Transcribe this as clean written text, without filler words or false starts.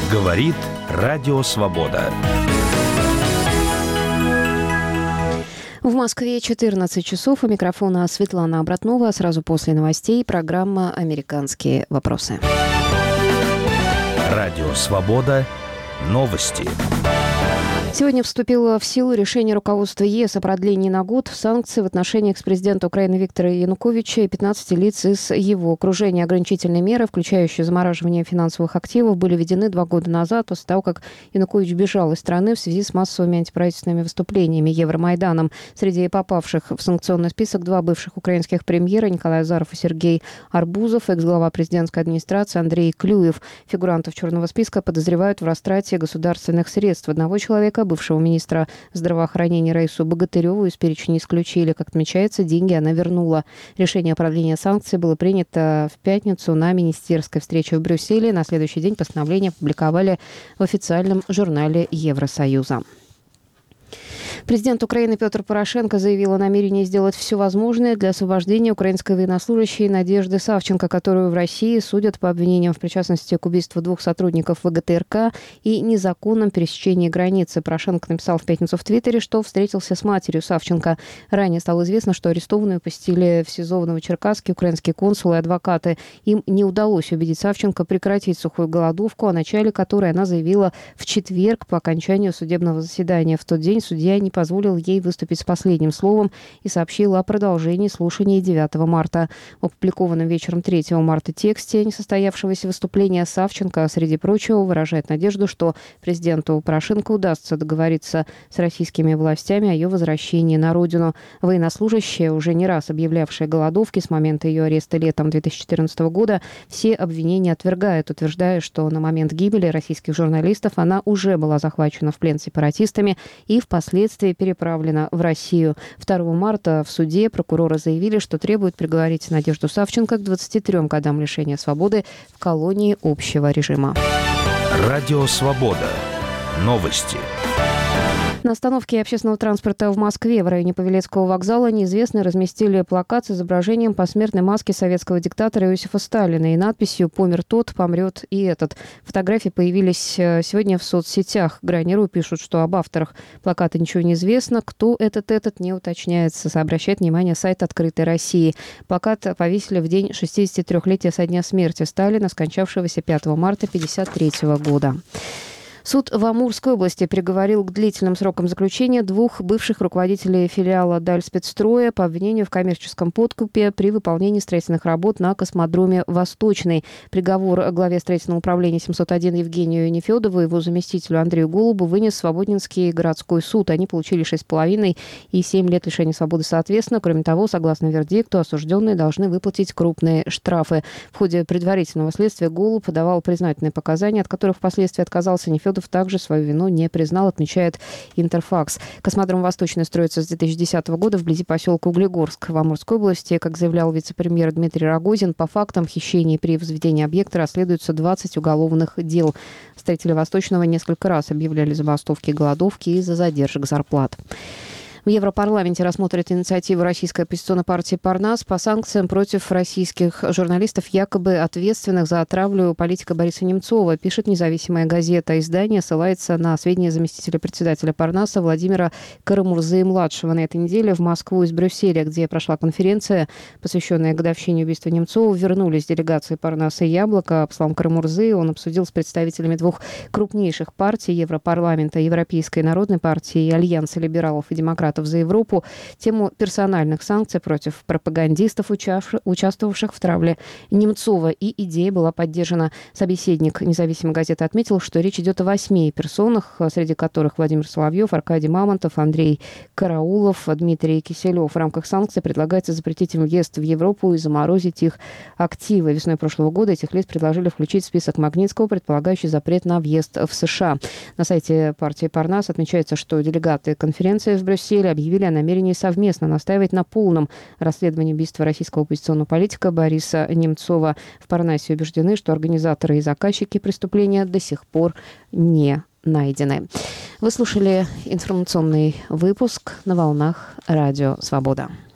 Говорит Радио Свобода. В Москве 14 часов. У микрофона Светлана Обратнова. Сразу после новостей программа «Американские вопросы». Радио Свобода. Новости. Сегодня вступило в силу решение руководства ЕС о продлении на год санкций в отношении экс-президента Украины Виктора Януковича и 15 лиц из его окружения. Ограничительные меры, включающие замораживание финансовых активов, были введены 2 года назад, после того, как Янукович бежал из страны в связи с массовыми антиправительственными выступлениями Евромайданом. Среди попавших в санкционный список 2 бывших украинских премьера Николай Азаров и Сергей Арбузов, экс-глава президентской администрации Андрей Клюев. Фигурантов черного списка подозревают в растрате государственных средств. Одного человека, бывшего министра здравоохранения Раису Богатыреву, из перечня исключили. Как отмечается, деньги она вернула. Решение о продлении санкций было принято в пятницу на министерской встрече в Брюсселе. На следующий день постановление опубликовали в официальном журнале Евросоюза. Президент Украины Петр Порошенко заявил о намерении сделать все возможное для освобождения украинской военнослужащей Надежды Савченко, которую в России судят по обвинениям в причастности к убийству 2 сотрудников ВГТРК и незаконном пересечении границы. Порошенко написал в пятницу в Твиттере, что встретился с матерью Савченко. Ранее стало известно, что арестованную посетили в СИЗО в Новочеркасске украинские консулы и адвокаты. Им не удалось убедить Савченко прекратить сухую голодовку, о начале которой она заявила в четверг по окончанию судебного заседания. В тот день судья не позволил ей выступить с последним словом и сообщил о продолжении слушаний 9 марта. В опубликованном вечером 3 марта тексте несостоявшегося выступления Савченко, среди прочего, выражает надежду, что президенту Порошенко удастся договориться с российскими властями о ее возвращении на родину. Военнослужащая, уже не раз объявлявшая голодовки с момента ее ареста летом 2014 года, все обвинения отвергает, утверждая, что на момент гибели российских журналистов она уже была захвачена в плен сепаратистами и впоследствии переправлена в Россию. 2 марта в суде прокуроры заявили, что требуют приговорить Надежду Савченко к 23 годам лишения свободы в колонии общего режима. Радио Свобода. Новости. На остановке общественного транспорта в Москве в районе Павелецкого вокзала неизвестные разместили плакат с изображением посмертной маски советского диктатора Иосифа Сталина и надписью «Помер тот, помрет и этот». Фотографии появились сегодня в соцсетях. Грани.ру пишут, что об авторах плаката ничего не известно. Кто этот не уточняется, обращает внимание сайт «Открытой России». Плакат повесили в день 63-летия со дня смерти Сталина, скончавшегося 5 марта 1953 года. Суд в Амурской области приговорил к длительным срокам заключения 2 бывших руководителей филиала Дальспецстроя по обвинению в коммерческом подкупе при выполнении строительных работ на космодроме «Восточный». Приговор главе строительного управления 701 Евгению Нефедову и его заместителю Андрею Голубу вынес Свободнинский городской суд. Они получили 6,5 и 7 лет лишения свободы соответственно. Кроме того, согласно вердикту, осужденные должны выплатить крупные штрафы. В ходе предварительного следствия Голуб давал признательные показания, от которых впоследствии отказался. Нефедов также свою вину не признал, отмечает Интерфакс. Космодром «Восточный» строится с 2010 года вблизи поселка Углегорск в Амурской области. Как заявлял вице-премьер Дмитрий Рогозин, по фактам хищений при возведении объекта расследуются 20 уголовных дел. Строители «Восточного» несколько раз объявляли забастовки и голодовки из-за задержек зарплат. В Европарламенте рассмотрят инициативу российской оппозиционной партии «Парнас» по санкциям против российских журналистов, якобы ответственных за травлю политика Бориса Немцова, пишет независимая газета. Издание ссылается на сведения заместителя председателя «Парнаса» Владимира Карамурзы-младшего. На этой неделе в Москву из Брюсселя, где прошла конференция, посвященная годовщине убийства Немцова, вернулись делегации «Парнаса» и «Яблоко». По словам Карамурзы, он обсудил с представителями 2 крупнейших партий Европарламента, Европейской народной партии и Альянса либералов и демократов за Европу, тему персональных санкций против пропагандистов, участвовавших в травле Немцова. И идея была поддержана. Собеседник независимой газеты отметил, что речь идет о 8 персонах, среди которых Владимир Соловьев, Аркадий Мамонтов, Андрей Караулов, Дмитрий Киселев. В рамках санкций предлагается запретить им въезд в Европу и заморозить их активы. Весной прошлого года этих лиц предложили включить в список Магнитского, предполагающий запрет на въезд в США. На сайте партии «Парнас» отмечается, что делегаты конференции в Брюсселе объявили о намерении совместно настаивать на полном расследовании убийства российского оппозиционного политика Бориса Немцова. В Парнасе убеждены, что организаторы и заказчики преступления до сих пор не найдены. Вы слушали информационный выпуск на волнах Радио Свобода.